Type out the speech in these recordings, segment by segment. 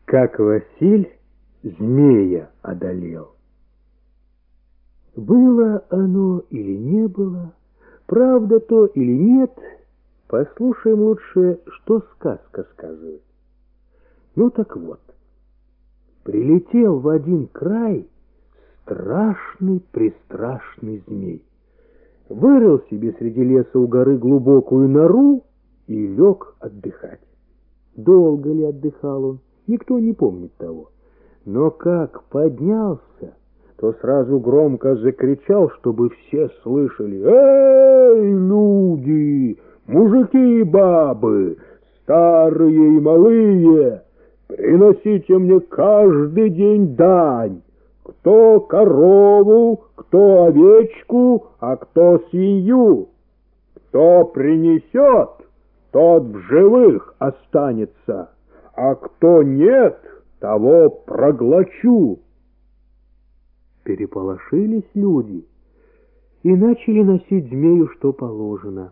Как Василь змея одолел. Было оно или не было, правда то или нет, послушаем лучше, что сказка сказывает. Ну так вот, прилетел в один край страшный-престрашный змей. Вырыл себе среди леса у горы глубокую нору и лег отдыхать. Долго ли отдыхал он, никто не помнит того. Но как поднялся, то сразу громко закричал, чтобы все слышали: «Эй, люди, мужики и бабы, старые и малые, приносите мне каждый день дань. Кто корову, кто овечку, а кто свинью. Кто принесет, тот в живых останется, а кто нет, того проглочу». Переполошились люди и начали носить змею, что положено.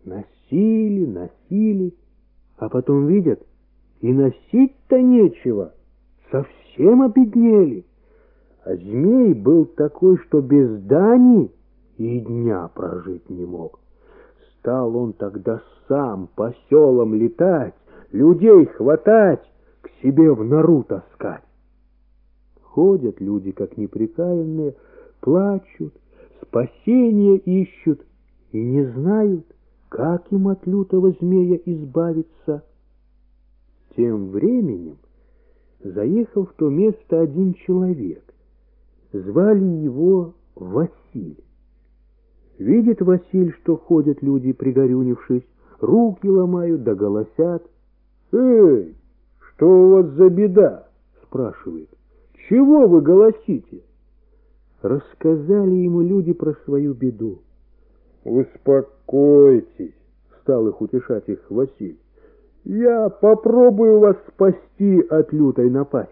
Носили, а потом видят, и носить-то нечего, совсем обеднели. А змей был такой, что без дани и дня прожить не мог. Стал он тогда сам по селам летать, людей хватать, к себе в нору таскать. Ходят люди, как неприкаянные, плачут, спасения ищут и не знают, как им от лютого змея избавиться. Тем временем заехал в то место один человек. Звали его Василь. Видит Василь, что ходят люди, пригорюнившись, руки ломают да голосят. «Эй, что у вас за беда?» — спрашивает. «Чего вы голосите?» Рассказали ему люди про свою беду. «Успокойтесь», — стал их утешать их Василь. «Я попробую вас спасти от лютой напасти».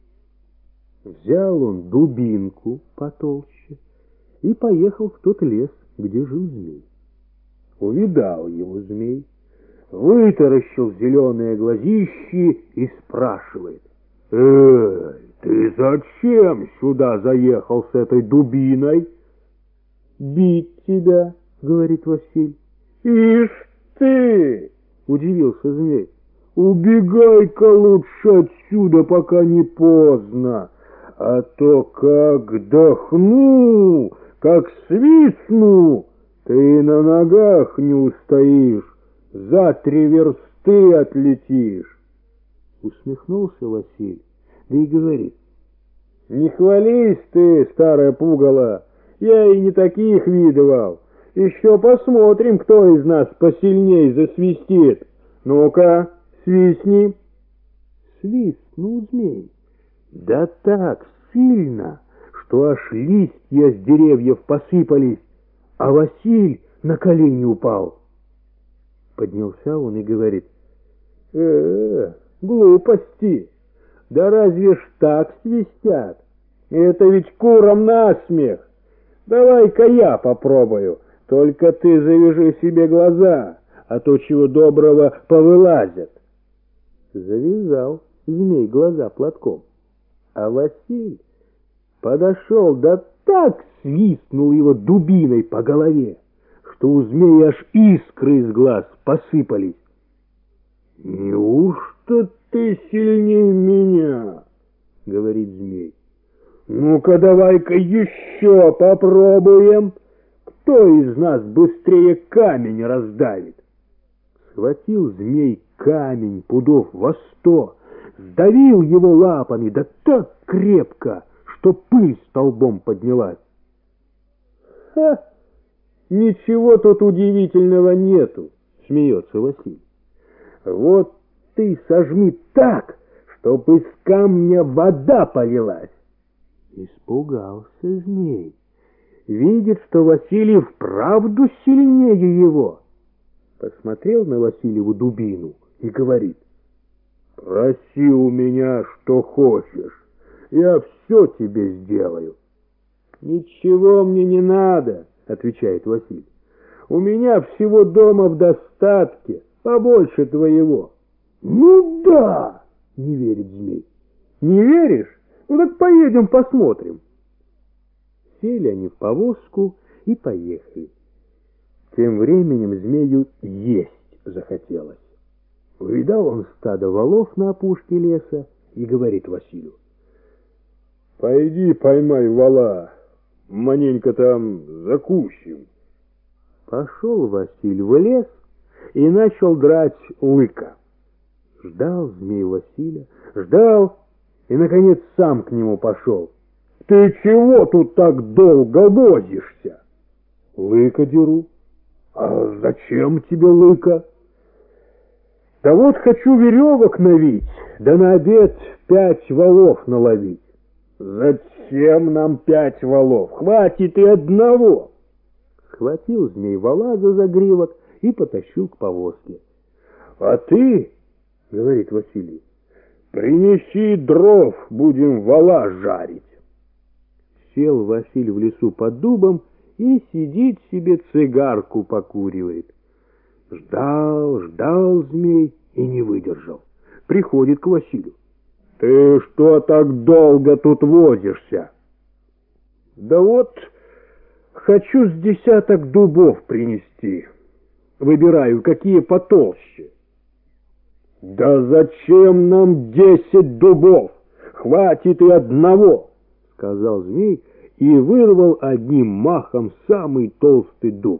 Взял он дубинку потолще и поехал в тот лес, где жил змей. Увидал его змей, вытаращил зеленые глазищи и спрашивает: «Эй, ты зачем сюда заехал с этой дубиной?» «Бить тебя», — говорит Василь. «Ишь ты!» — удивился змей. «Убегай-ка лучше отсюда, пока не поздно, а то как дохну, как свистну, ты на ногах не устоишь, за 3 версты отлетишь». Усмехнулся Василь, да и говорит: «Не хвались ты, старая пугало, я и не таких видывал. Еще посмотрим, кто из нас посильней засвистит. Ну-ка, свистни». Свистнул змей, да так сильно, что аж листья с деревьев посыпались, а Василь на колени упал. Поднялся он и говорит: глупости, да разве ж так свистят? Это ведь курам насмех. Давай-ка я попробую, только ты завяжи себе глаза, а то чего доброго повылазят». Завязал змей глаза платком, а Василь подошел, да так свистнул его дубиной по голове, что у змея аж искры из глаз посыпались. «Неужто ты сильнее меня?» — говорит змей. «Ну-ка давай-ка еще попробуем, кто из нас быстрее камень раздавит». Схватил змей камень пудов во 100, сдавил его лапами, да так крепко, что пыль столбом поднялась. «Ха! Ничего тут удивительного нету», — смеется Василий. «Вот ты сожми так, чтоб из камня вода полилась». Испугался змей. Видит, что Василий вправду сильнее его. Посмотрел на Васильеву дубину и говорит: «Проси у меня, что хочешь, я все тебе сделаю». «Ничего мне не надо», — отвечает Василий. «У меня всего дома в достатке, побольше твоего». «Ну да!» — не верит змей. Не веришь? Ну так поедем посмотрим. Сели они в повозку и поехали. Тем временем змею есть захотелось. Увидал он стадо волов на опушке леса и говорит Василию: «Пойди поймай вола, маненько там закусим». Пошел Василий в лес и начал драть лыка. Ждал змей Василия, ждал, и, наконец, сам к нему пошел. «Ты чего тут так долго возишься?» «Лыка деру». «А зачем тебе лыка?» «Да вот хочу веревок навить, да на обед 5 волов наловить». «Зачем нам 5 волов? Хватит и одного». Схватил змей вола за загривок и потащил к повозке. «А ты, — говорит Василий, — принеси дров, будем вола жарить». Сел Василий в лесу под дубом и сидит себе, цигарку покуривает. Ждал, ждал змей и не выдержал. Приходит к Василию: «Ты что так долго тут возишься?» «Да вот хочу с 10 дубов принести. Выбираю, какие потолще». «Да зачем нам 10 дубов? Хватит и одного», — сказал змей и вырвал одним махом самый толстый дуб.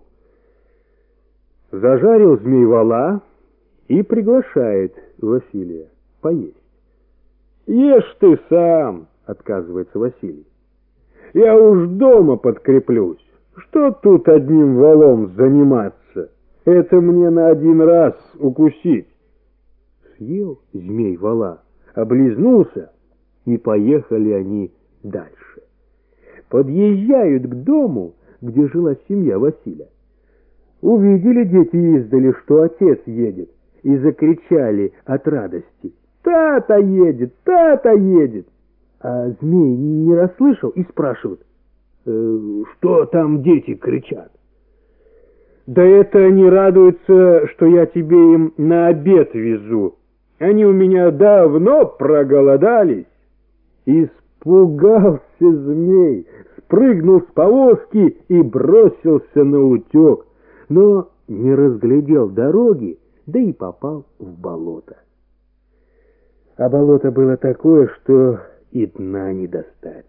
Зажарил змей вола и приглашает Василия поесть. «Ешь ты сам», — отказывается Василий. «Я уж дома подкреплюсь. Что тут одним волом заниматься? Это мне на один раз укусить». Съел змей вола, облизнулся, и поехали они дальше. Подъезжают к дому, где жила семья Василия. Увидели дети издали, что отец едет, и закричали от радости: «Тата едет! Тата едет!» А змей не расслышал и спрашивает: «Что там дети кричат?» «Да это они радуются, что я тебе им на обед везу. Они у меня давно проголодались». Испугался змей, спрыгнул с повозки и бросился наутек, но не разглядел дороги, да и попал в болото. А болото было такое, что и дна не достать.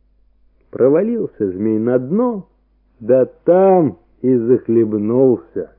Провалился змей на дно, да там и захлебнулся.